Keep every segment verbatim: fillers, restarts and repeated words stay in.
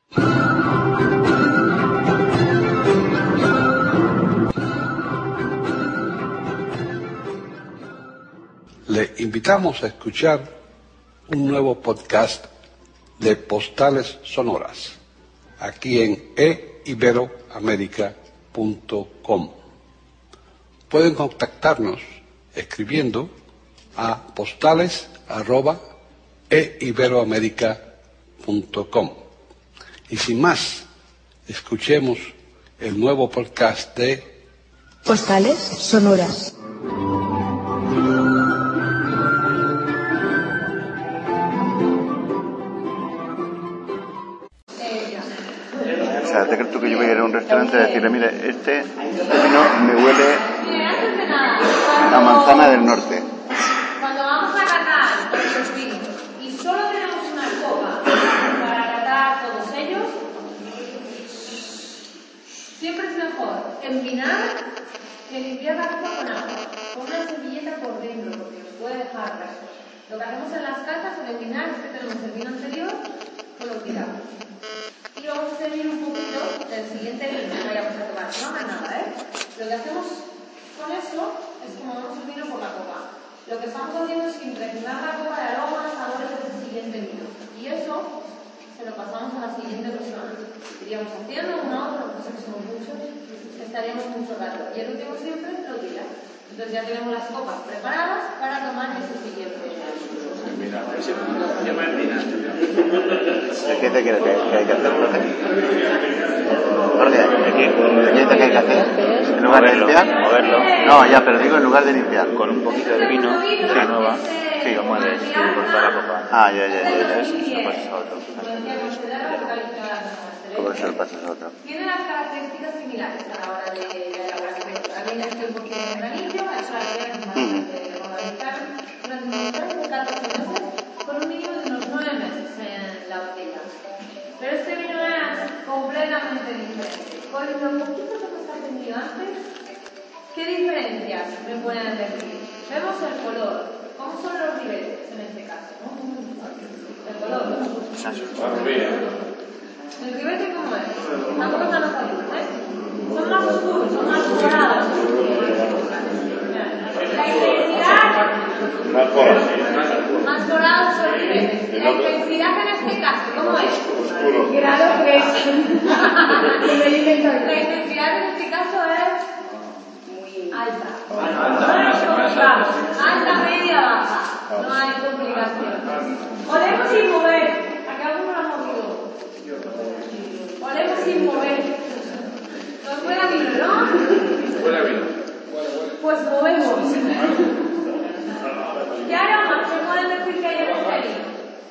Le invitamos a escuchar un nuevo podcast de Postales Sonoras, aquí en e iberoamerica punto com. Pueden contactarnos escribiendo a postales arroba e iberoamerica punto com. Y sin más, escuchemos el nuevo podcast de Postales Sonoras. O sea, ¿te crees tú que yo voy a ir a un restaurante y decirle, mire, este, este vino me huele a manzana del norte? Cuando vamos a catar los vinos y solo tenemos una copa para catar todos ellos, siempre es mejor envinar que limpiar la copa con agua, con una servilleta por dentro, porque os puede dejar restos. Lo que hacemos en las catas, al envinar, es que tenemos el vino anterior, pues lo tiramos. Y vamos a servir un poquito del siguiente vino que vayamos a tomar. No más nada, ¿eh? Lo que hacemos con eso es como vamos el vino por la copa. Lo que estamos haciendo es impregnar la copa de aromas, sabores del siguiente vino. Y eso se lo pasamos a la siguiente persona. Iríamos haciendo una otra, no sé que somos muchos, estaríamos mucho rato. Y el último siempre lo tira. Entonces ya tenemos las copas preparadas para tomar ese siguiente. ¿Qué te quieres que, que hay que hacer, profe? Jorge, ¿qué dices que hay que hacer? ¿En lugar de limpiar? Moverlo. No, ya, pero digo en lugar de limpiar. Con un poquito de vino, se nueva, sí, lo mueves y por toda la copa. Ah, ya, ya, ya, ya. Eso lo pasas a otro. ¿Cómo se lo pasas a otro? Tiene las características similares a la hora de la elaboración. También es un poquito de granillo, eso haría que más de organizar durante catorce meses con un mínimo de unos nueve meses en la botella. Pero este vino es completamente diferente. Con lo poquito que hemos aprendido antes, ¿qué diferencias me pueden decir? Vemos el color. ¿Cómo son los ribetes en este caso? ¿No? El color. ¿El ribete cómo es? Tampoco están los azules, ¿eh? Son más oscuros, son más dorados. La intensidad... Más dorados son los ribetes. La intensidad en este caso, ¿cómo es? Grado tres. La intensidad en este caso es... alta. Alta. Alta, media, baja. No hay complicación. Olemos sin mover. Acá alguno lo ha movido. Olemos sin mover. Nos huele a vino, ¿no? Huele a vino. Pues movemos. ¿Qué aromas se pueden decir que hay en este vino?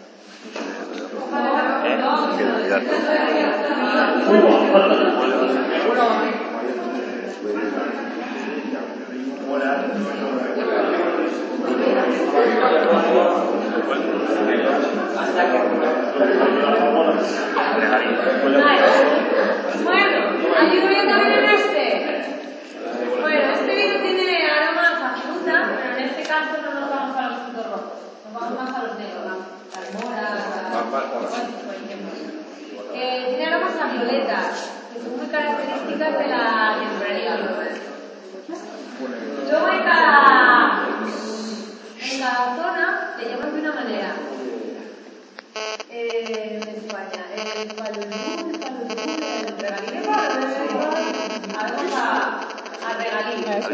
Bueno, ayudo yo también en este. Bueno, este vino tiene aromas a fruta, pero en este caso no nos vamos a los frutos rojos, nos vamos más a los negros, las moras, por ejemplo. Eh, tiene aromas a violetas, que son muy características de la temporalidad. Luego en cada, en cada zona le llaman de una manera. Eh, en España, el paludú, el paludú, el regalí. Vamos a, a regalí. A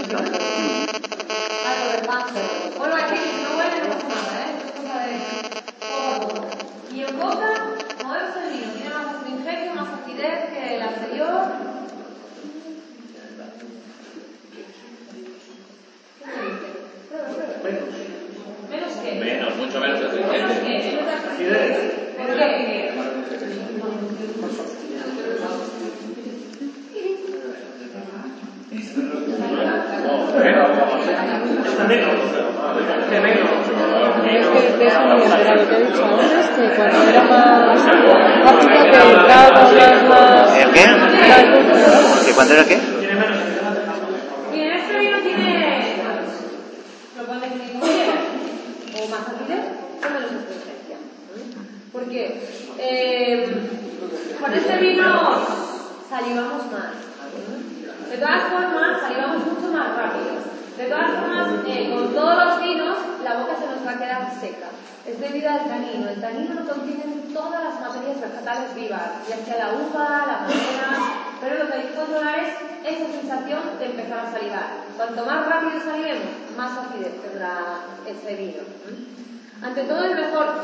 lo de paso. Bueno, aquí no huele, no pasa nada, ¿eh? Es cosa de poco a poco. Y en boca, movemos el vino. Tiene más astringencia, más acidez que el anterior. ¿Menos qué? Menos, mucho menos ¿Menos astringente. qué? ¿Menos acidez? ¿Por qué? Es que de eso no me entera lo que he dicho antes, que cuando era más más chica que entraba con más más... ¿El qué? más- ¿Que cuándo era qué? Bien, este vino tiene, lo pueden decir como quieran, o más acidez o menos astringencia. ¿Por qué? Eh, Con este vino salivamos más. De todas formas, salivamos mucho más rápido. De todas formas, eh, con todos los vinos, la boca se nos va a quedar seca. Es debido al tanino. El tanino lo contienen todas las materias vegetales vivas, ya sea la uva, la madera, pero lo que hay que controlar es esa sensación de empezar a salivar. Cuanto más rápido salivemos, más acidez tendrá ese vino. Ante todo, el mejor...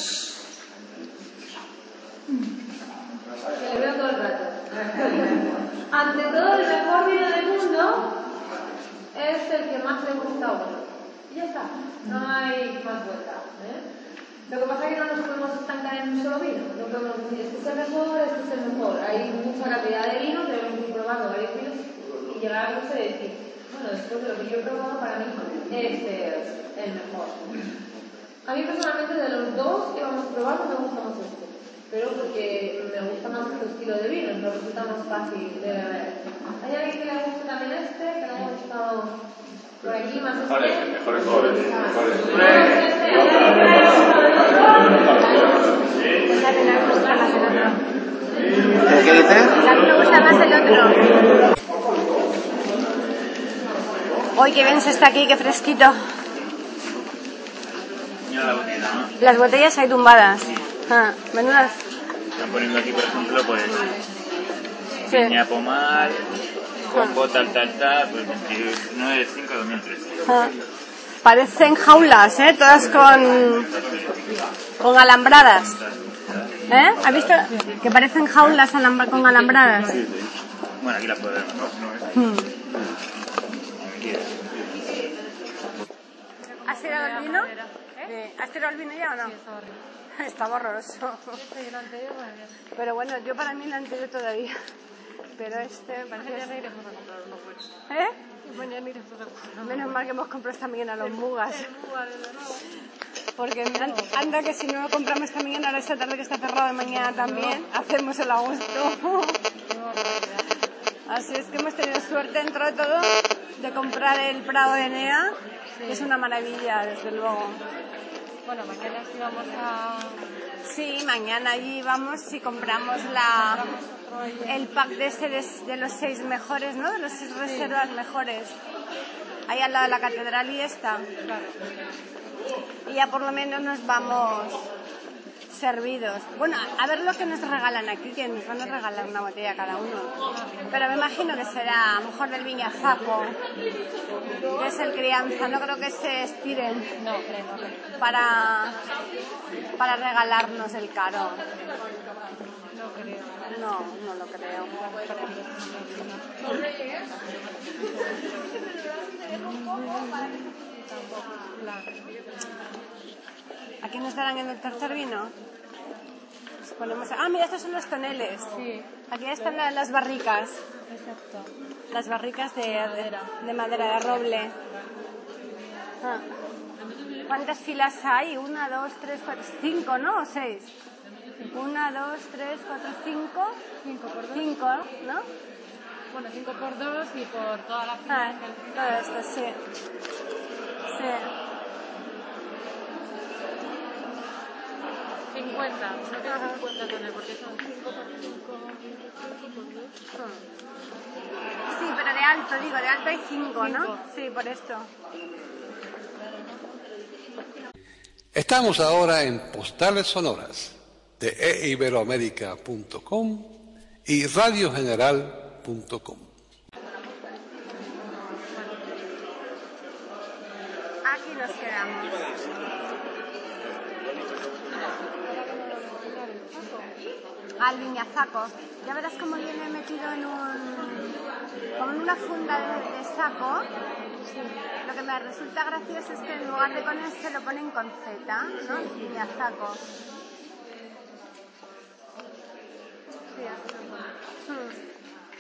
Que le veo todo el rato. Ante todo, el mejor vino del mundo es el que más le gusta a uno. Y ya está, no hay más vuelta. ¿eh? Lo que pasa es que no nos podemos estancar en un solo vino. No podemos decir, este es el mejor, este es el mejor. Hay mucha cantidad de vino, tenemos que ir probando varios vinos y llegar a no sé decir, bueno, después de lo que yo he probado, para mí este es el mejor. A mí personalmente, de los dos que vamos a probar, me gusta más este. Pero porque me gusta más este estilo de vino, me resulta más fácil de beber. ¿Hay alguien que le guste también este? Que no hemos estado por aquí más mejores, mejores, mejores, mejores. Pues a mí me gusta más el otro. ¿Qué dices? A mí me gusta más el otro. Uy, qué bien se está aquí, qué fresquito. Mira la botella, ¿no? Las botellas hay tumbadas. Ah, menudas. Están poniendo aquí, por ejemplo, pues Sí. piña pomar, combo tal tal tal, pues veintinueve de cinco de dos mil tres. Ah. Parecen jaulas, ¿eh? Todas con, con alambradas. ¿Eh? ¿Has visto? Que parecen jaulas alambra, con alambradas. Sí, sí. Bueno, aquí la puedo ver mejor, ¿no? Hmm. ¿Has tirado el vino? ¿Eh? ¿Has tirado el vino ya o no? Estaba horroroso. Pero bueno, yo para mí el anterior todavía. Pero este... Mañana iremos a comprar uno pues. ¿Eh? Y mañana iremos a comprar uno. Menos mal que hemos comprado esta mañana los mugas. El muga, desde luego. Porque an- anda que si no lo compramos esta mañana, ahora esta tarde que está cerrado y mañana también, hacemos el agosto. Así es que hemos tenido suerte dentro de todo de comprar el Prado de Enea, que es una maravilla, desde luego. Bueno, mañana sí vamos a... Sí, mañana allí vamos y compramos la, el pack de, ese de, de los seis mejores, ¿no? De los seis reservas mejores. Ahí al lado de la catedral y esta. Claro. Y ya por lo menos nos vamos servidos. Bueno, a ver lo que nos regalan aquí, que nos van a regalar una botella cada uno. Pero me imagino que será a lo mejor del Viñazaco, que es el crianza. No creo que se estiren No, creo, no creo. para, para regalarnos el caro. No creo. No, no lo creo. ¿Aquí nos darán en el tercer vino? Nos ponemos a... Ah, mira, estos son los toneles. Sí, Aquí están la- las barricas. exacto. Las barricas de madera, de, de, madera, de roble. Ah. ¿Cuántas filas hay? Una, dos, tres, cuatro, cinco, ¿no? ¿O seis? Una, dos, tres, cuatro, cinco. cinco por dos. Cinco, ¿no? Bueno, cinco por dos y por toda la Ah, fila. todo esto, sí. Sí. cincuenta. No tengo cincuenta con él porque son cinco por cinco. Sí, pero de alto, digo, de alto hay cinco, ¿no? Cinco. Sí, por esto. Estamos ahora en Postales Sonoras de e iberoamérica punto com y radio general punto com. Aquí nos quedamos. Al Viñazaco. Ya verás cómo viene metido en un... como en una funda de, de saco. Lo que me resulta gracioso es que en lugar de con S lo ponen con Z, ¿no? Viñazaco. Sí, así lo ponen. Hmm.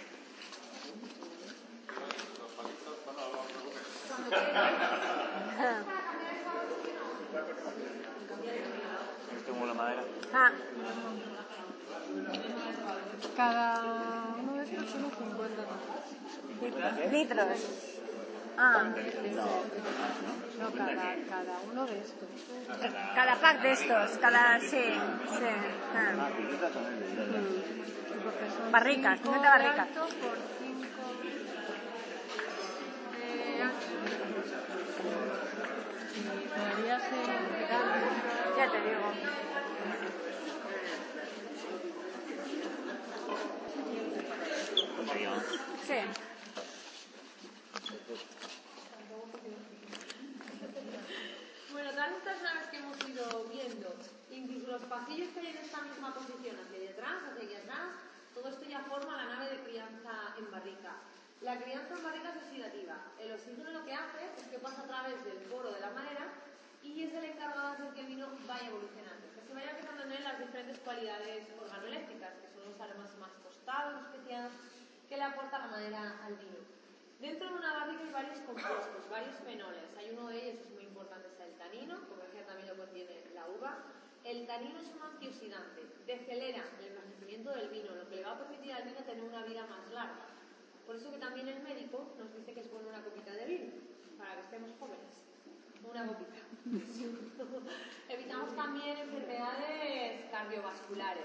Tengo la madera. Ah, Cada uno de estos son cincuenta. litros. Ah, No, cada, cada uno de estos. cada pack de estos, cada... sí, sí. Ah. Mm. barricas, cinco cincuenta de barricas. alto por cinco de ancho. Y podría ser grande. Ya te digo. Sí. Bueno, todas estas naves que hemos ido viendo, incluso los pasillos que hay en esta misma posición, hacia allá atrás, hacia allá atrás, todo esto ya forma la nave de crianza en barrica. La crianza en barrica es oxidativa. El oxígeno lo que hace es que pasa a través del poro de la madera y es el encargado de hacer que el vino vaya evolucionando, que se vayan quedando en él las diferentes cualidades organoléctricas, que son los aromas más tostados, especiados, que le aporta la madera al vino. Dentro de una barrica hay varios compuestos, varios fenoles. Hay uno de ellos que es muy importante, es el tanino, como decía también lo contiene la uva. El tanino es un antioxidante, decelera el envejecimiento del vino, lo que le va a permitir al vino tener una vida más larga. Por eso que también el médico nos dice que es bueno una copita de vino, para que estemos jóvenes. Una copita. Evitamos también enfermedades cardiovasculares.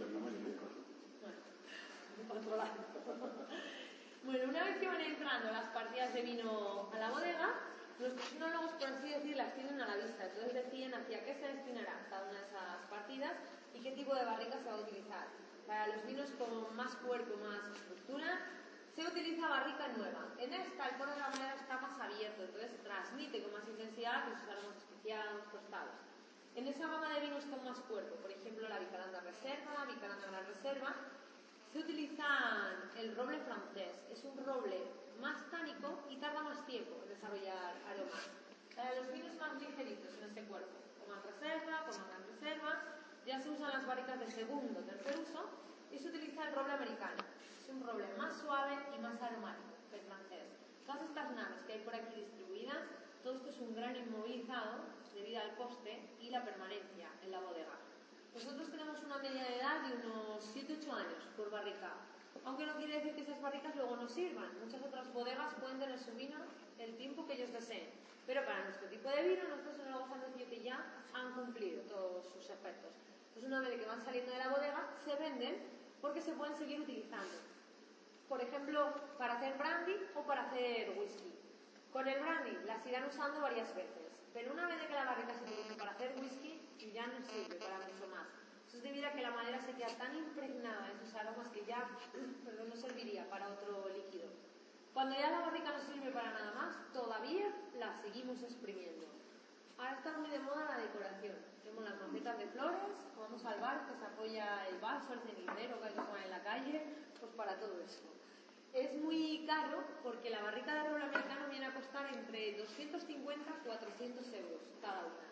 Bueno, una vez que van entrando las partidas de vino a la bodega, nuestros enólogos, por así decir, las tienen a la vista. Entonces deciden hacia qué se destinará cada una de esas partidas y qué tipo de barrica se va a utilizar. Para los vinos con más cuerpo, más estructura, se utiliza barrica nueva. En esta, el poro de la madera está más abierto, entonces transmite con más intensidad que sus aromas especiados, tostados. En esa gama de vinos con más cuerpo, por ejemplo, la Vicalanta Reserva, Vicalanta Gran Reserva, se utiliza el roble francés. Es un roble más tánico y tarda más tiempo en desarrollar aromas. Para los vinos más ligeritos en este cuerpo, como reserva, como gran reserva, ya se usan las barricas de segundo, tercer uso, y se utiliza el roble americano. Es un roble más suave y más aromático que el francés. Todas estas naves que hay por aquí distribuidas, todo esto es un gran inmovilizado debido al coste y la permanencia en la bodega. Nosotros tenemos una media de edad de unos siete a ocho años por barrica, aunque no quiere decir que esas barricas luego no sirvan. Muchas otras bodegas pueden tener su vino el tiempo que ellos deseen, pero para nuestro tipo de vino, nuestros enólogos han decidido que ya han cumplido todos sus efectos. Entonces, una vez que van saliendo de la bodega, se venden porque se pueden seguir utilizando. Por ejemplo, para hacer brandy o para hacer whisky. Con el brandy las irán usando varias veces, pero una vez que la barrica se utiliza para hacer whisky, ya no sirve para mucho más. Eso es debido a que la madera se queda tan impregnada en sus aromas que ya perdón, no serviría para otro líquido. Cuando ya la barrica no sirve para nada más, todavía la seguimos exprimiendo. Ahora está muy de moda la decoración. Tenemos las macetas de flores, vamos al bar que se apoya el vaso, el cenicero que hay que tomar en la calle, pues para todo eso. Es muy caro porque la barrica de roble americano viene a costar entre doscientos cincuenta y cuatrocientos euros cada una.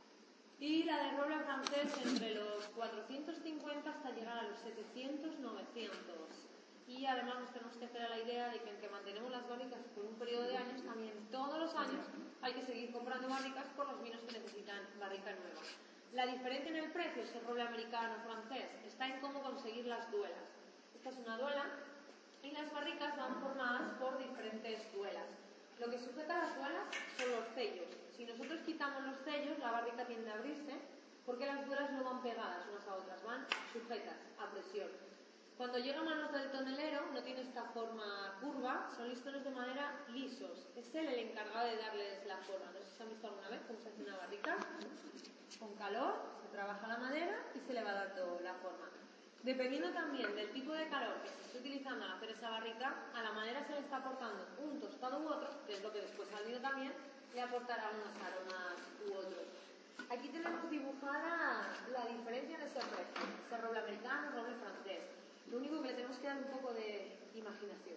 Y la de roble francés entre los cuatrocientos cincuenta hasta llegar a los setecientos, novecientos. Y además nos tenemos que hacer a la idea de que aunque mantenemos las barricas por un periodo de años, también todos los años hay que seguir comprando barricas por los vinos que necesitan barrica nueva. La diferencia en el precio, si es roble americano o francés, está en cómo conseguir las duelas. Esta es una duela y las barricas van formadas por diferentes duelas. Lo que sujeta las duelas son los sellos. Si nosotros quitamos los sellos, la barrica tiende a abrirse porque las duelas no van pegadas unas a otras, van sujetas a presión. Cuando llega a manos del tonelero, no tiene esta forma curva, son listones de madera lisos. Es él el encargado de darles la forma. No sé si han visto alguna vez cómo se hace una barrica. Con calor, se trabaja la madera y se le va dando la forma. Dependiendo también del tipo de calor que se esté utilizando al hacer esa barrica, a la madera se le está aportando un tostado u otro, que es lo que después al vino también le aportará unos aromas u otros. Aquí tenemos dibujada la diferencia en ese precio, ese roble americano, roble francés. Lo único que le tenemos que dar un poco de imaginación.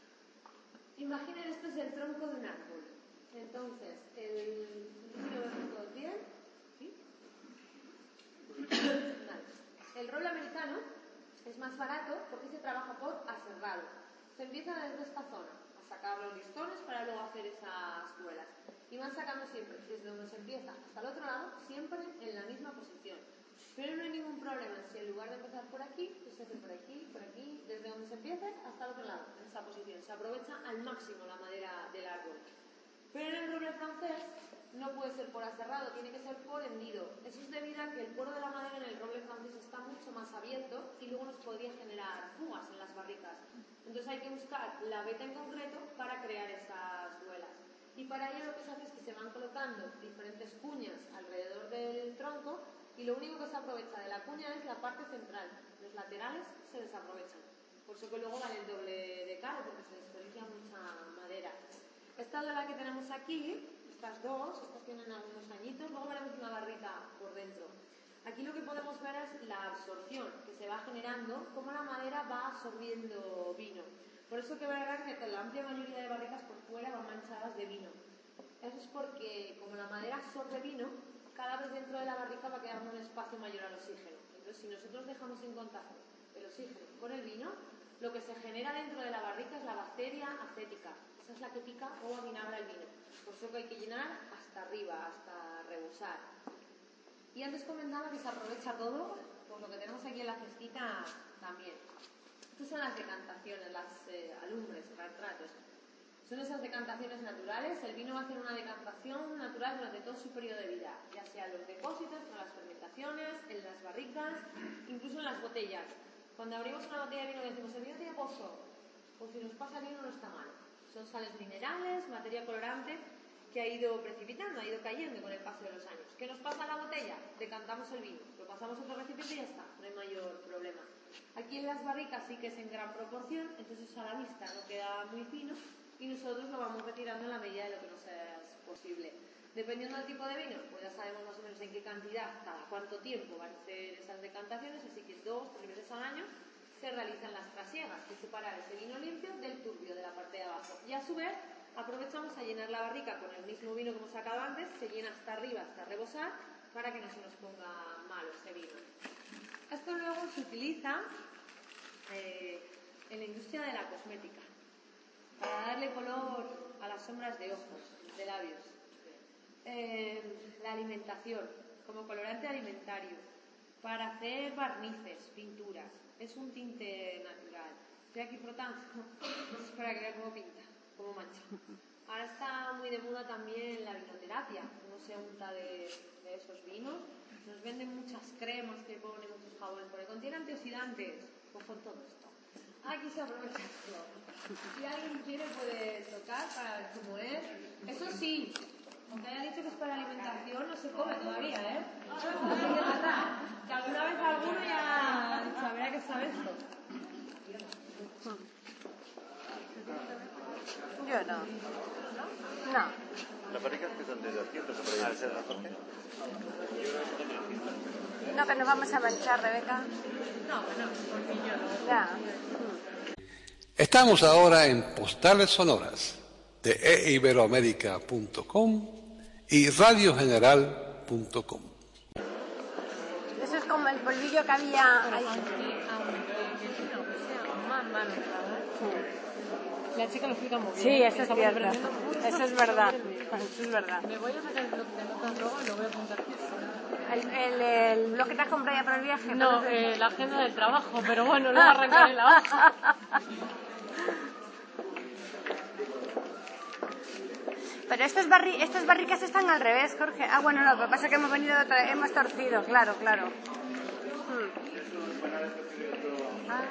Imaginen, esto es el tronco de un árbol. Entonces, el líquido de todo bien, ¿sí? Vale. El roble americano es más barato porque se trabaja por aserrado. Se empieza desde esta zona a sacar los listones para luego hacer esas duelas. Y van sacando siempre, desde donde se empieza hasta el otro lado, siempre en la misma posición. Pero no hay ningún problema si en lugar de empezar por aquí, pues se hace por aquí, por aquí, desde donde se empiece hasta el otro lado, en esa posición. Se aprovecha al máximo la madera del árbol. Pero en el roble francés no puede ser por aserrado, tiene que ser por hendido. Eso es debido a que el poro de la madera en el roble francés está mucho más abierto y luego nos podría generar fugas en las barricas. Entonces hay que buscar la veta en concreto para crear esas duelas. Y para ello lo que se hace es que se van colocando diferentes cuñas alrededor del tronco y lo único que se aprovecha de la cuña es la parte central. Los laterales se desaprovechan. Por eso que luego vale el doble de caro, porque se desperdicia mucha madera. Esta duela que tenemos aquí, estas dos, estas tienen algunos añitos, luego veremos una barrica por dentro. Aquí lo que podemos ver es la absorción que se va generando, cómo la madera va absorbiendo vino. Por eso que verán que la amplia mayoría de barricas por fuera van manchadas de vino. Eso es porque como la madera absorbe vino, cada vez dentro de la barrica va quedando un espacio mayor al oxígeno. Entonces, si nosotros dejamos en contacto el oxígeno con el vino, lo que se genera dentro de la barrica es la bacteria acética. Esa es la que pica o avinagra el vino. Por eso que hay que llenar hasta arriba, hasta rebosar. Y antes comentaba que se aprovecha todo, por lo que tenemos aquí en la cestita también. Estas son las decantaciones, las eh, alumbres, retratos. Son esas decantaciones naturales. El vino va a hacer una decantación natural durante todo su periodo de vida, ya sea en los depósitos, en las fermentaciones, en las barricas, incluso en las botellas. Cuando abrimos una botella de vino decimos, el vino tiene pozo. Pues si nos pasa vino no está mal. Son sales minerales, materia colorante que ha ido precipitando, ha ido cayendo con el paso de los años. ¿Qué nos pasa a la botella? Decantamos el vino, lo pasamos a otro recipiente y ya está, no hay mayor problema. Aquí en las barricas sí que es en gran proporción, entonces a la vista no queda muy fino y nosotros lo vamos retirando en la medida de lo que nos es posible. Dependiendo del tipo de vino, pues ya sabemos más o menos en qué cantidad, cada cuánto tiempo van a hacer esas decantaciones, así que dos, tres veces al año se realizan las trasiegas, que es separar ese vino limpio del turbio de la parte de abajo. Y a su vez aprovechamos a llenar la barrica con el mismo vino que hemos sacado antes, se llena hasta arriba, hasta rebosar, para que no se nos ponga malo ese vino. Esto luego se utiliza eh, en la industria de la cosmética, para darle color a las sombras de ojos, de labios. Eh, la alimentación, como colorante alimentario, para hacer barnices, pinturas. Es un tinte natural. Estoy aquí frotando, para que vean cómo pinta, cómo mancha. Ahora está muy de moda también la vinoterapia. Uno se unta de, de esos vinos. Nos venden muchas cremas que ponen, muchos jabones, porque contiene antioxidantes. Pues con todo esto. Aquí se aprovecha todo. Si alguien quiere puede tocar para ver cómo es. Eso sí, aunque haya dicho que es para alimentación, no se come todavía, ¿eh? Que alguna vez alguno ya sabrá que sabe esto. Yo no. No. Las barricas que son de doscientos o por ahí. No, que nos vamos a manchar, Rebeca. No, bueno, porque yo no. Ya. Estamos ahora en Postales Sonoras de e iberoamérica punto com y radio general punto com. Eso es como el polvillo que había ahí. Más malo, la chica lo explica muy bien. Sí, eso es cierto. Mucho. Eso es verdad. Eso es verdad. Me voy a sacar el bloque de notas luego y lo voy a apuntar. El, el, el bloque te has comprado ya para el viaje. No, eh, la agenda del trabajo, pero bueno, luego arrancaré la hoja. Pero estos, barri estos barricas están al revés, Jorge. Ah, bueno, no, lo que pasa es que hemos venido, otra, hemos torcido, claro, claro. Hmm. Ah.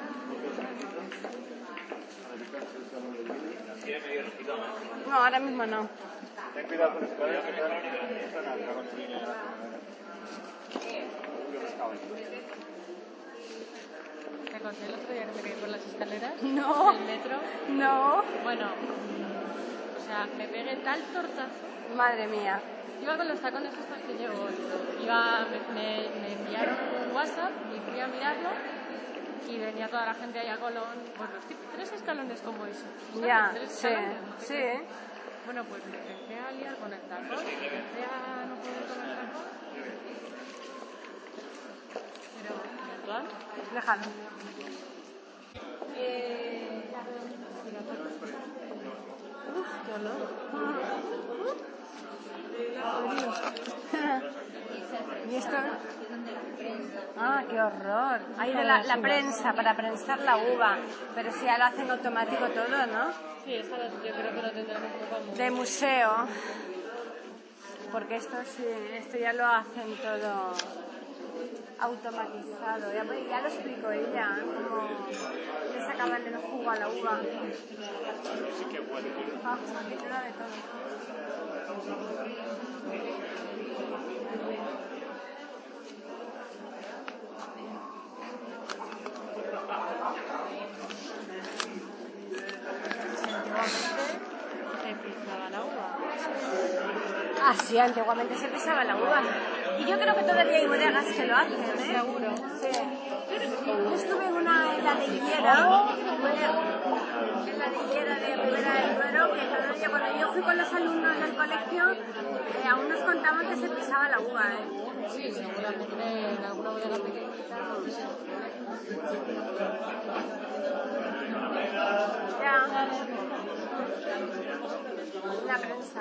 No, ahora mismo no. Ten cuidado con los caballos que están en la construcción. ¿Te conté el otro día que me caí por las escaleras? No. ¿Del metro? No. Bueno, o sea, me pegué tal tortazo. Madre mía. Iba con los tacones estos que llevo hoy. Iba, me, me, me enviaron un WhatsApp y fui a mirarlo y venía toda la gente ahí a colón. Pues los tipos, tres escalones como eso. ¿Sabes? Ya, Tres sí, escalones. sí. Bueno, pues me empecé a liar con el tacón, empecé a no poder con el tacón. Pero, ¿virtual? Déjalo. Eh... Uf, qué olor. ¿Y esto? Ah, qué horror. Ahí de la, la prensa, para prensar la uva. Pero si ahora hacen automático todo, ¿no? Sí, esa yo creo que lo tendrán un poco muy... De museo. Porque esto sí, esto ya lo hacen todo. automatizado. Ya, ya lo explicó ella, cómo le sacaban el jugo a la uva. Sí que huele. Ah, pues aquí te da de todo. Se pisaba la uva. Ah, sí, antiguamente se pisaba la uva. Y yo creo que todavía hay bodegas que lo hacen, ¿eh? Seguro. Sí. Yo estuve en una en la de Higuera, en la de Higuera de Ribera del Duero, que todavía cuando yo fui con los alumnos del colegio, eh, aún nos contaban que se pisaba la uva, ¿eh? Sí, seguramente en alguna bodega pequeñita. Ya. La prensa.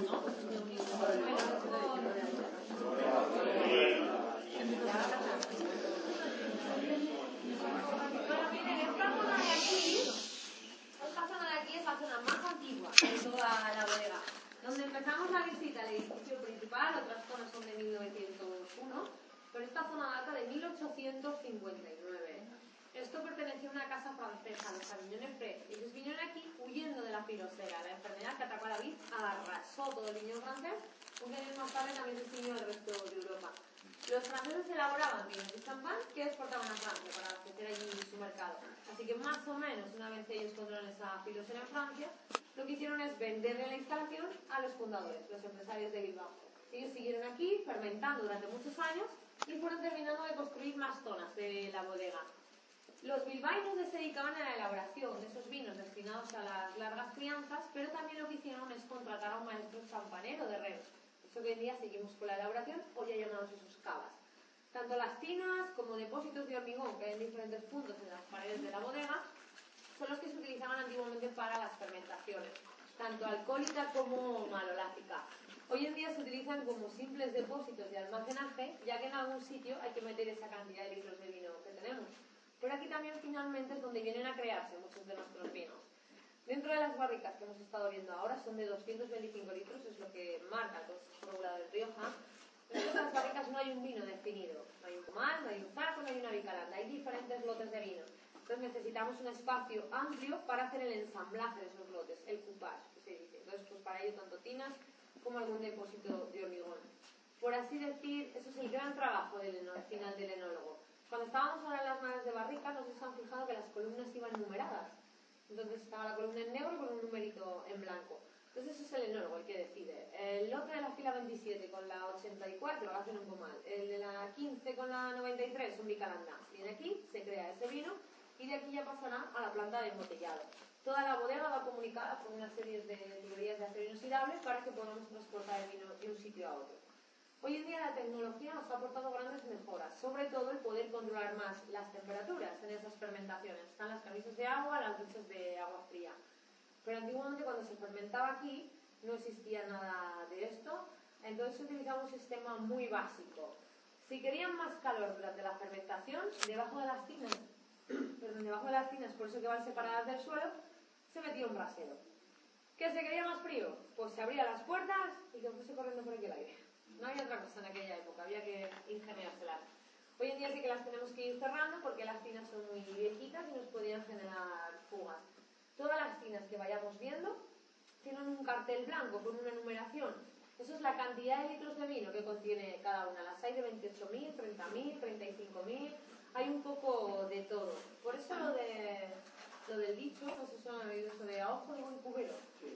Esta zona de aquí es la zona más antigua de toda la bodega. Donde empezamos la visita al edificio principal, otras zonas son de mil novecientos uno, pero esta zona data de mil ochocientos cincuenta y nueve. Esto pertenecía a una casa francesa, los Avignon-Fré. Ellos vinieron aquí huyendo de la pirosera, la enfermedad que atacó a la vid, arrasó todo el viñedo francés. Un año más tarde también se extinguió el resto de Europa. Los franceses elaboraban vinos de champán que exportaban a Francia para abastecer allí su mercado. Así que más o menos, una vez ellos controlaron esa filosera en Francia, lo que hicieron es venderle la instalación a los fundadores, los empresarios de Bilbao. Ellos siguieron aquí fermentando durante muchos años y fueron terminando de construir más zonas de la bodega. Los bilbaínos se dedicaban a la elaboración de esos vinos destinados a las largas crianzas, pero también lo que hicieron es contratar a un maestro champanero de Reims. Eso que hoy en día seguimos con la elaboración, hoy ya llamamos esos cavas. Tanto las tinas como depósitos de hormigón que hay en diferentes puntos en las paredes de la bodega son los que se utilizaban antiguamente para las fermentaciones, tanto alcohólica como maloláctica. Hoy en día se utilizan como simples depósitos de almacenaje, ya que en algún sitio hay que meter esa cantidad de litros de vino que tenemos. Pero aquí también finalmente es donde vienen a crearse muchos de nuestros vinos. Dentro de las barricas que hemos estado viendo ahora son de doscientos veinticinco litros, es lo que marca el Consejo Regulador de Rioja. Dentro de las barricas no hay un vino definido, no hay un pomal, no hay un zarco, no hay una vicalanda, hay diferentes lotes de vino. Entonces necesitamos un espacio amplio para hacer el ensamblaje de esos lotes, el coupage, que se dice. Entonces, pues para ello tanto tinas como algún depósito de hormigón. Por así decir, eso es el gran trabajo del eno- final del enólogo. Cuando estábamos ahora en las naves de barrica, nos hemos fijado que las columnas iban numeradas. Entonces estaba la columna en negro con un numerito en blanco. Entonces eso es el enólogo el que decide. El lote de la fila veintisiete con la ochenta y cuatro hacen un pomal. El de la quince con la noventa y tres un bicalanda. Y de aquí se crea ese vino y de aquí ya pasará a la planta de embotellado. Toda la bodega va comunicada por una serie de tuberías de acero inoxidable para que podamos transportar el vino de un sitio a otro. Hoy en día la tecnología nos ha aportado grandes mejoras, sobre todo el poder controlar más las temperaturas en esas fermentaciones. Están las camisas de agua, las duchas de agua fría. Pero antiguamente cuando se fermentaba aquí no existía nada de esto, entonces se utilizaba un sistema muy básico. Si querían más calor durante la fermentación, debajo de las tinas, perdón, debajo de las tinas, por eso que van separadas del suelo, se metía un brasero. ¿Que se quería más frío? Pues se abrían las puertas y que fuese corriendo por aquí el aire. No había otra cosa en aquella época, había que ingeniárselas. Hoy en día sí que las tenemos que ir cerrando porque las tinas son muy viejitas y nos podían generar fugas. Todas las tinas que vayamos viendo tienen un cartel blanco con una numeración. Eso es la cantidad de litros de vino que contiene cada una. Las hay de veintiocho mil, treinta mil, treinta y cinco mil, hay un poco de todo. Por eso lo, de, lo del dicho, no sé si han oído eso de a ojo de buen cubero.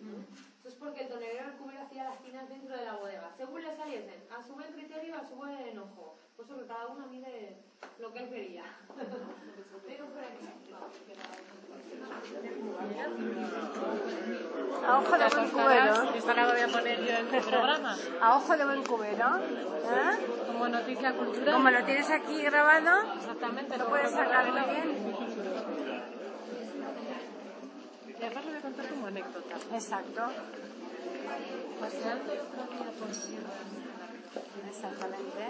Eso es porque el tonelero del cubero hacía las tinas dentro de la bodega, según le saliesen, a su buen criterio, a su buen enojo. Por eso que cada uno mide lo que él quería. Pero por aquí. A ojo de buen cubero. Esta la voy a poner yo en el programa. A ojo de buen cubero. ¿Eh? Como noticia cultural. Como lo tienes aquí grabado, Exactamente. lo puedes sacar muy bien. Y además le voy a contar como anécdota. Exacto. Paseando el otro día por Sierra. Exactamente.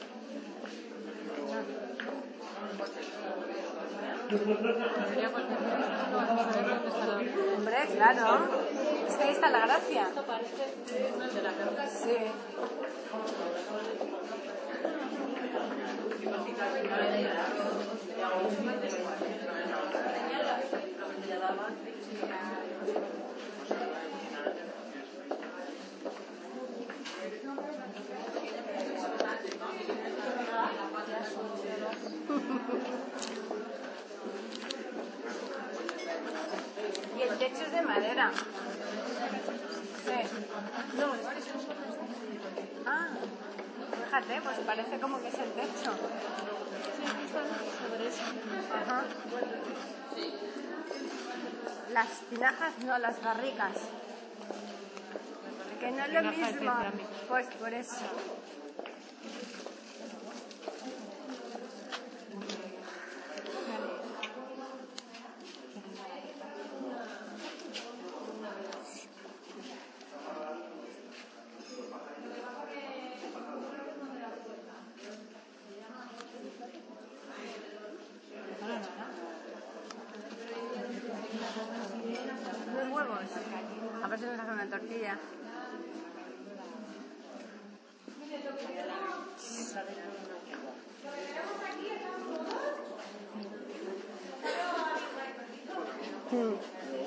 Sería cualquier día, no vas a saber dónde está la otra. Hombre, claro. Es que ahí está la gracia. Esto parece mal de la carta. Sí. Y el techo es de madera. Sí. No. Ah, fíjate, pues parece como que es el techo. Ajá. Las tinajas, no, las barricas. Que no es lo mismo. Pues por eso. Los huevos. A ver si nos hace una tortilla. Mm.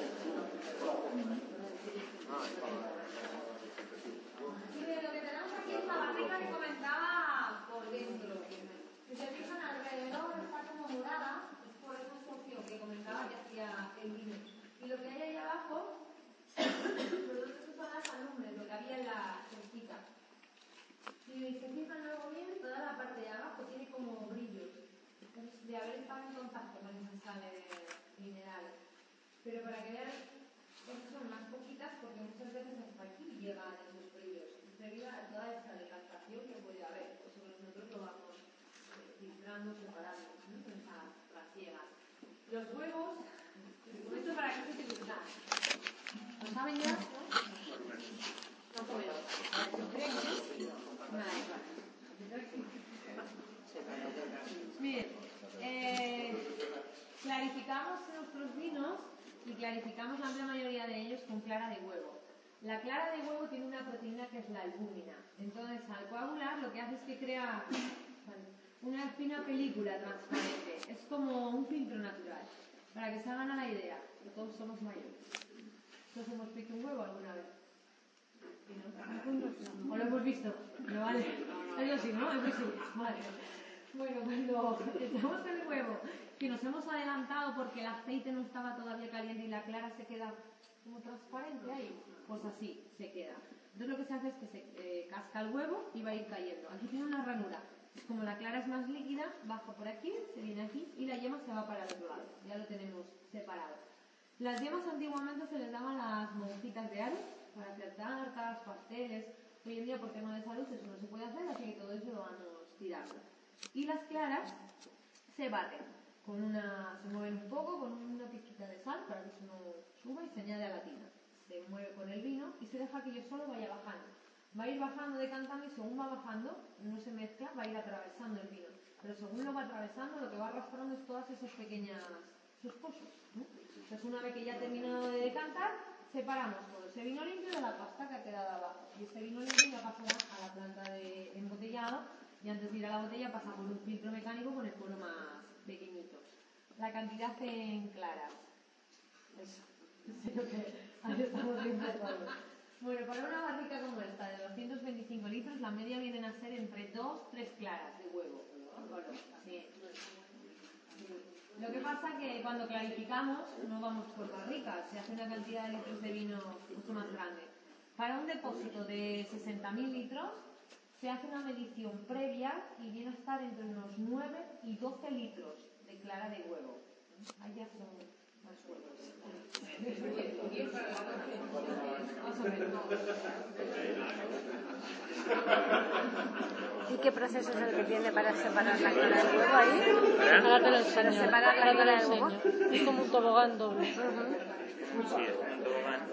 Lo que tenemos aquí es la barrica que comentaba por dentro. Si se fijan alrededor está como morada, es por esa socio que comentaba que hacía el vino. Y lo que hay ahí abajo, perdón, esas son las alumbres, lo que había en la cerquita. Si se fijan luego bien, toda la parte de abajo tiene como brillos. Entonces, de haber estado en contacto con esas sales minerales. Pero para que vean, estas son más poquitas porque muchas veces hasta aquí llegan esos brillos. Debido a toda esta decantación que puede haber, pues nosotros lo vamos eh, filtrando, separando, ¿no? Esas las ciegas. Los huevos, les comento para qué se utilizan. ¿Lo saben ya? No puedo. Miren, eh, clarificamos nuestros vinos y clarificamos la amplia mayoría de ellos con clara de huevo. La clara de huevo tiene una proteína que es la albúmina. Entonces, al coagular lo que hace es que crea una fina película transparente. Es como un filtro natural. Para que se hagan a la idea, que todos somos mayores. ¿Todos hemos visto un huevo alguna vez? ¿O lo hemos visto? No vale. Eso sí, ¿no? Eso sí. Vale. Bueno, cuando echamos el huevo, que nos hemos adelantado porque el aceite no estaba todavía caliente y la clara se queda como transparente ahí, pues así se queda. Entonces lo que se hace es que se eh, casca el huevo y va a ir cayendo. Aquí tiene una ranura. Como la clara es más líquida, baja por aquí, se viene aquí y la yema se va para el otro lado. Ya lo tenemos separado. Las yemas antiguamente se les daban las monjitas de Aros para hacer tartas, pasteles. Hoy en día, por tema de salud, eso no se puede hacer, así que todo eso lo vamos tirando. Y las claras se baten, con una, se mueven un poco con una pizquita de sal para que eso no suba y se añade a la tina. Se mueve con el vino y se deja que yo solo vaya bajando. Va a ir bajando, decantando y según va bajando, no se mezcla, va a ir atravesando el vino. Pero según lo va atravesando, lo que va arrastrando es todas esas pequeñas, esos pozos, ¿no? Entonces una vez que ya ha terminado de decantar, separamos todo ese vino limpio de la pasta que ha quedado abajo. Y ese vino limpio ya pasará a la planta de embotellado y antes de ir a la botella pasa por un filtro mecánico con el poro más pequeñito. La cantidad en claras. Eso. Creo que ahí estamos viendo todos. Bueno, para una barrica como esta de doscientos veinticinco litros, la media vienen a ser entre dos a tres claras de huevo. Bueno, sí. Lo que pasa es que cuando clarificamos no vamos por barricas, se hace una cantidad de litros de vino mucho más grande. Para un depósito de sesenta mil litros se hace una medición previa y viene a estar entre unos nueve y doce litros de clara de huevo. Ahí ya son más huevos. Más o menos. ¿Y qué proceso es el que tiene para separar la clara del huevo ahí? Ahora te lo enseño. Para separar la Ahora te lo clara del huevo. enseño. Es como un tobogán doble. Sí, es un tobogán.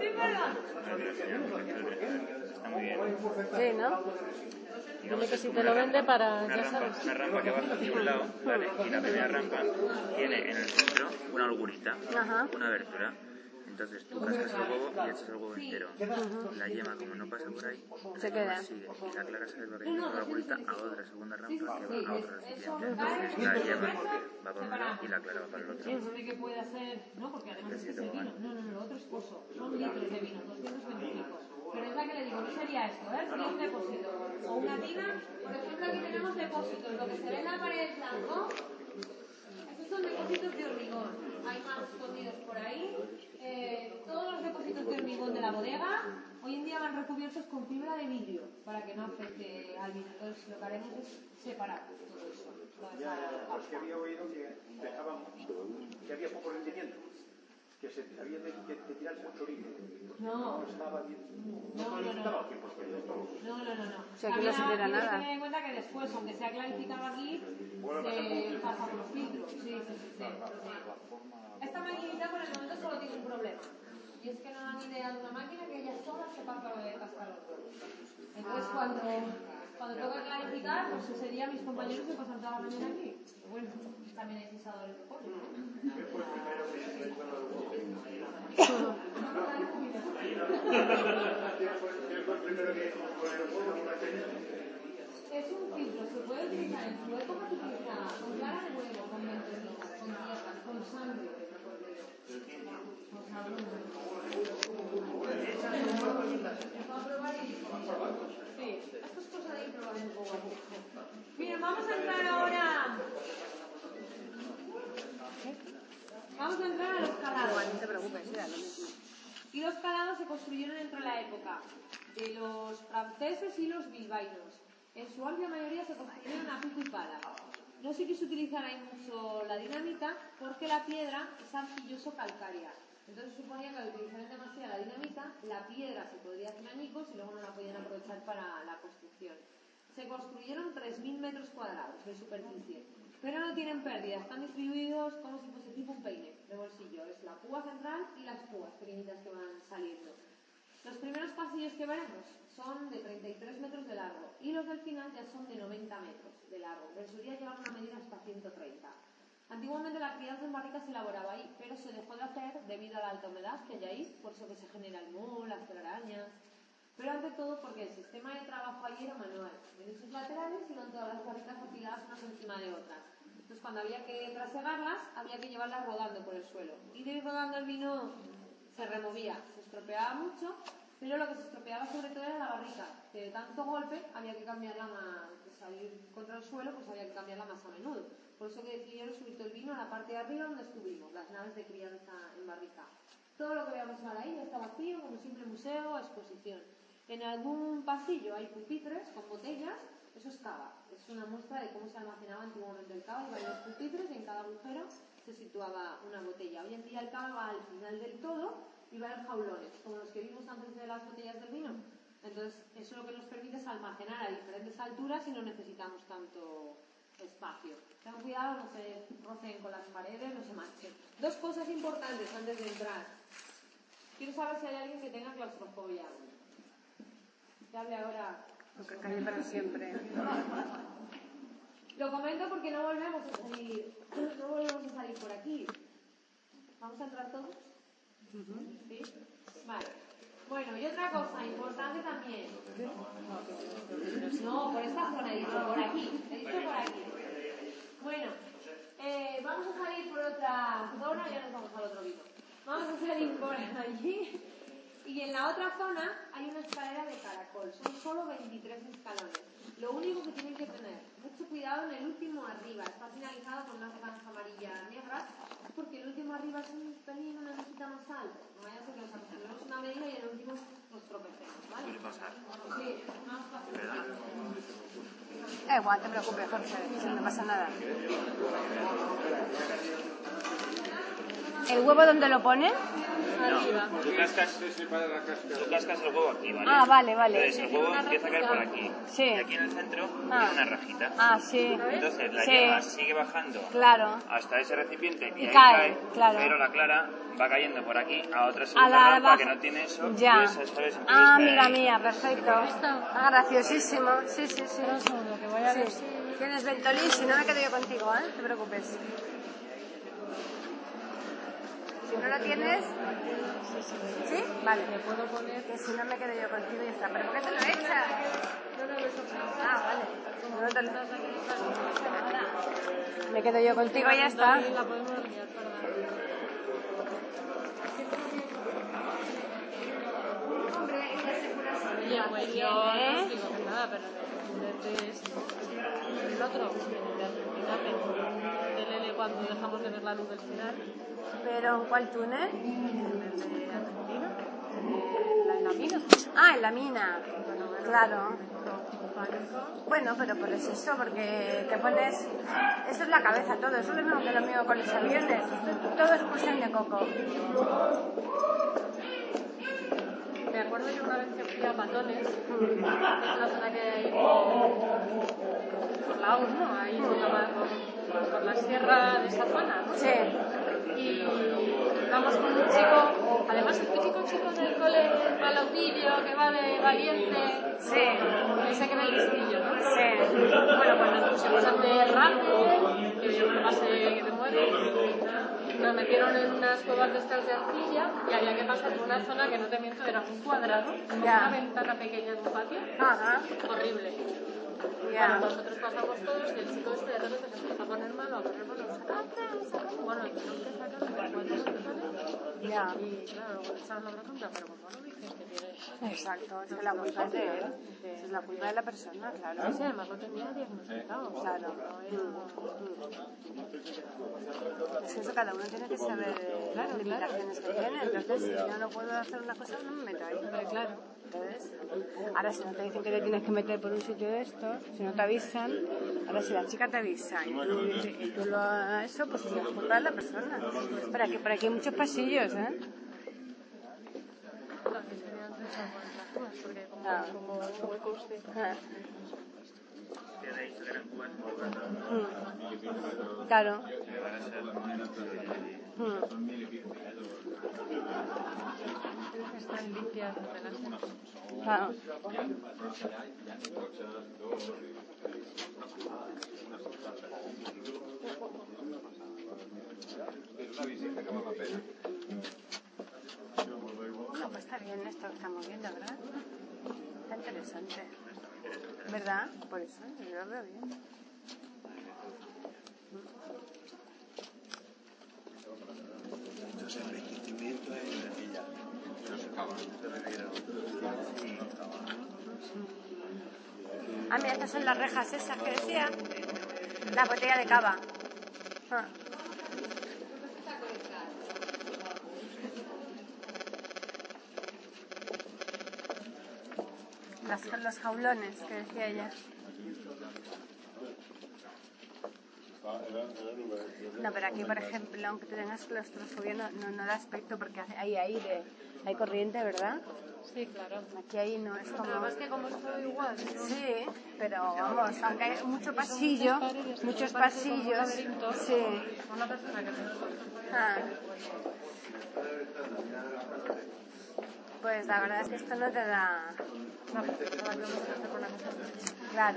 Está muy bien. Sí, ¿no? Dile que si te lo vende para, Una ya rampa, sabes. una rampa que baja hacia un lado, ¿vale? Y la primera rampa tiene en el centro una holgurita, Ajá. una abertura. Entonces tú cascas el huevo y echas el huevo entero. Uh-huh. La yema, como no pasa por ahí, se queda. Sigue. Y la clara se va cayendo toda la vuelta a otra segunda rampa que va a otro recipiente. Entonces la yema va para un lado y la clara va para el otro. Eso de que puede hacer, no, porque además es que es el vino. No, no, no, lo otro es pozo. Son litros de vino, doscientos veinticinco. Pero es la que le digo, no sería esto, ¿eh? Sería un depósito. O una tina, por ejemplo, aquí tenemos depósitos. Lo que se ve en la pared blanco, estos son depósitos de hormigón. Hay más escondidos por ahí. Eh, todos los depósitos de hormigón de la bodega hoy en día van recubiertos con fibra de vidrio para que no afecte al vino. Entonces lo que haremos es separar todo eso. Ya, ya, pues que había oído que dejaban, que había poco rendimiento, que se había de, que, que tirar mucho vino. No, no estaba bien. No, no, no. No, no, no, no. O sea, que no se tira nada. Hay que tener en cuenta que después, aunque sea clarificado aquí, se pasa por los filtros. Sí, sí, sí, sí. Esta maquinita por el momento solo tiene un problema. Y es que no dan idea de una máquina que ella sola se pasa de cascar los huevos. Entonces cuando, cuando toca clarificar, pues ese día mis compañeros se pasan toda la mañana aquí. Pero bueno, también hay pisadores de pollo, ¿no? Es un filtro, se puede utilizar en su época, se utilizaba con clara de huevo, con bentonita, con tierras, con sangre de cordero. Sí, esto es cosa de ir probando poco a poco. Miren, vamos a entrar ahora. Vamos a entrar a los calados. No te preocupes, era lo mismo. Y los calados se construyeron entre la época de los franceses y los bilbaínos. En su amplia mayoría se construyeron a pico y pala. No se quiso utilizar ahí mucho la dinamita porque la piedra es arcilloso-calcárea. Entonces suponía que al utilizar demasiado la dinamita, la piedra se podría hacer añicos y luego no la podían aprovechar para la construcción. Se construyeron tres mil metros cuadrados de superficie, pero no tienen pérdida, están distribuidos como si fuese tipo un peine de bolsillo. Es la púa central y las púas pequeñitas que van saliendo. Los primeros pasillos que veremos son de treinta y tres metros de largo y los del final ya son de noventa metros de largo. En su día llegaron a medir hasta ciento treinta. Antiguamente la crianza en barrica se elaboraba ahí, pero se dejó de hacer debido a la alta humedad que hay ahí, por eso que se genera el moho, las telarañas, pero ante todo porque el sistema de trabajo allí era manual. En sus laterales iban todas las barricas apiladas unas encima de otras. Entonces cuando había que trasegarlas, había que llevarlas rodando por el suelo. Y de ir rodando el vino se removía, se estropeaba mucho, pero lo que se estropeaba sobre todo era la barrica, que de tanto golpe había que cambiarla más, de salir contra el suelo, pues había que cambiarla más a menudo. Por eso que decidieron subir todo el vino a la parte de arriba donde estuvimos, las naves de crianza en barrica. Todo lo que veamos ahora ahí ya está vacío, como simple museo o exposición. En algún pasillo hay pupitres con botellas, eso es cava. Es una muestra de cómo se almacenaba antiguamente el cava. Iban los pupitres y en cada agujero se situaba una botella. Hoy en día el cava va al final del todo y va en jaulones, como los que vimos antes de las botellas del vino. Entonces, eso lo que nos permite es almacenar a diferentes alturas y no necesitamos tanto espacio. Tengan cuidado, no se rocen con las paredes, no se manchen. Dos cosas importantes antes de entrar. Quiero saber si hay alguien que tenga claustrofobia. Que hable ahora. Lo que cae para siempre. Lo comento porque no volvemos a salir, no volvemos a salir por aquí. ¿Vamos a entrar todos? Uh-huh. ¿Sí? Vale. Bueno, y otra cosa importante también. No, por esta zona, he dicho por aquí. He dicho por aquí. Bueno, eh, vamos a salir por otra zona, ya nos vamos al otro vino. Vamos a salir por allí. Y en la otra zona hay una escalera de caracol. Son solo veintitrés escalones. Lo único que tienen que tener mucho cuidado en el último arriba. Está finalizado con unas franjas amarillas negras, porque el último arriba es un pelín, una mesita más alto. No vaya a ser que nos acostumbremos una medida y el último nos tropecemos, ¿vale? ¿Puede pasar? Sí, vamos a pasar. Da igual, te preocupes, Jorge, no pasa nada. ¿El huevo dónde lo pone? Arriba. No, tú cascas, tú cascas el huevo aquí, ¿vale? Ah, vale, vale. Entonces el huevo empieza a caer por aquí. Sí. Y aquí en el centro Ah. tiene una rajita. Ah, sí. Entonces la Sí. yema sigue bajando Claro. hasta ese recipiente y, Y ahí cae, cae, claro. pero la clara va cayendo por aquí a otra A segunda la rampa baja. que no tiene eso. Ya. Y esa, ¿sabes? Entonces Ah, cae amiga ahí. mía, perfecto. Ah, graciosísimo. Sí, sí, sí. Un segundo, que voy a ver Sí. si... Tienes Ventolin, si no me quedo yo contigo, ¿eh? No te preocupes. no lo tienes... ¿Sí? Vale. Me puedo poner... Que si no me quedo yo contigo y ya está. ¿Pero por qué te lo echas? No, no, lo he hecho. Ah, vale. No te lo... Estás aquí, estás aquí, no pasa nada. Me quedo yo contigo y ya está. La podemos liar, perdón. Oye, pues yo no digo que nada, pero desde esto, el otro, de Argentina, del L cuando dejamos de ver la luz del final. ¿Pero en cuál túnel? El de Argentina, en la, en la mina. Ah, en la mina. Bueno, bueno, Claro. pánico. Bueno, pero por eso eso, porque te pones... Eso es la cabeza todo, eso es lo mismo que lo mío con los aviones. Todo es cuestión de coco. Me acuerdo yo una vez que fui a Patones, que es una zona que hay por, por la U, ¿no? Ahí por la, por, por la sierra de esa zona, ¿no? Sí. Y vamos con un chico, además el típico chico del cole palautillo, que va de valiente, Sí. ese que ve el listillo, ¿no? Sí. Bueno, pues nos pusimos ante Rafael, que yo me lo pasé que te mueres. Nos metieron en unas cuevas de estas de arcilla y había que pasar por una zona que no te miento, era un cuadrado, con Ya. una ventana pequeña en un patio. Ajá. Horrible. Ya. Bueno, nosotros pasamos todos y el chico este de repente se empezó a poner malo, a poner malo, sacate, sacate. Bueno, tuvimos que sacarlo por cuatro hospitales. Ya. Y claro, luego le echaban la bronca, pero por favor, dices que tienes. Exacto, es que la culpa es de él. Es la culpa de la persona, claro. Sí, además lo tenía diagnosticado. Claro. No era- Es que eso cada uno tiene que saber las limitaciones que tiene. Entonces, si yo no puedo hacer una cosa, no me meto ahí. Hombre, claro. Entonces, ahora si no te dicen que te tienes que meter por un sitio de esto, si no te avisan, ahora si la chica te avisa y tú, y tú lo eso, pues la culpa es la persona. Por aquí, por aquí hay muchos pasillos, ¿eh? También tenían muchas buenas cosas, porque como, Ah. como, como coste. Ah. Que de ahí se eran cubas Mm. Claro. que van a ser Mm. Están limpias de las Claro. No, pues está bien esto que estamos viendo, ¿verdad? Está interesante. ¿Verdad? Por eso, yo lo veo bien. Entonces, el enriquecimiento es sencilla. Ah, mira, estas son las rejas esas que decía. La botella de cava. Ah. Las, los jaulones que decía ella. No, pero aquí, por ejemplo, aunque tengas claustrofobia, no, no, no da aspecto porque hay aire, hay corriente, ¿verdad? Sí, claro. Aquí ahí no es como... Además que como es todo igual. Sí, pero vamos, aunque hay mucho pasillo, muchos pasillos, sí. Una persona que se Ah. Pues la verdad es que esto no te da... Claro.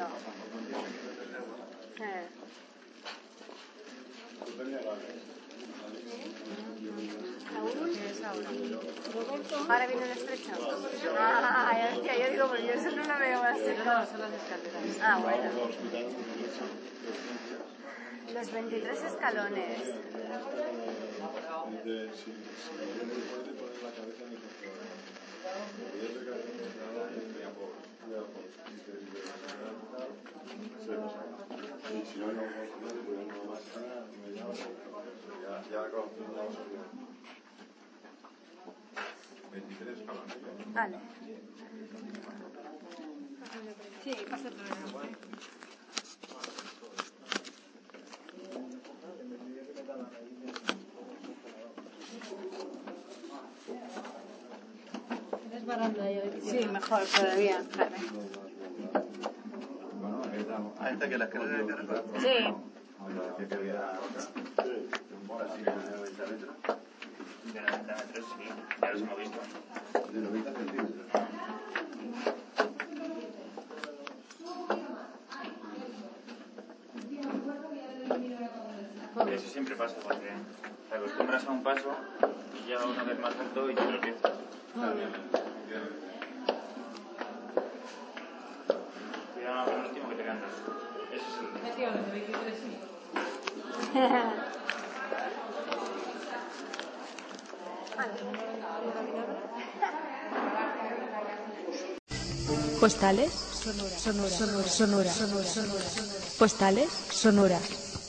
Eh. Ahora viene el estrecho. Ah, ya decía, yo digo, porque yo eso no lo veo más. No, son las escaleras. Ah, bueno. Los veintitrés escalones. Vale. Sí, pasa todo. Es baranda y hoy. Sí, mejor todavía, claro. Ah, esta que la escalera de carga. Sí. de noventa metros, sí, ya los hemos visto. De noventa centímetros. Eso siempre pasa. pasa, porque te acostumbras a un paso y ya una vez más alto y te tropiezas. Cuidado con el último que te cantas. Ese es el... Efectivamente, veintitrés minutos. Postales Sonora. Sonora. Sonora. Sonora. Sonora. Sonora. Postales Sonora.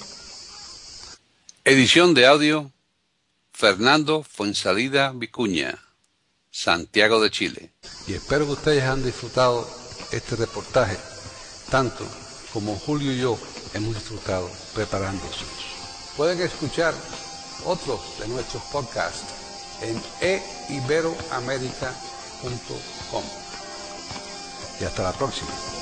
Edición de audio, Fernando Fuensalida Vicuña, Santiago de Chile. Y espero que ustedes hayan disfrutado este reportaje, tanto como Julio y yo hemos disfrutado preparándose. Pueden escuchar otros de nuestros podcasts en e iberoamerica punto com. Y hasta la próxima.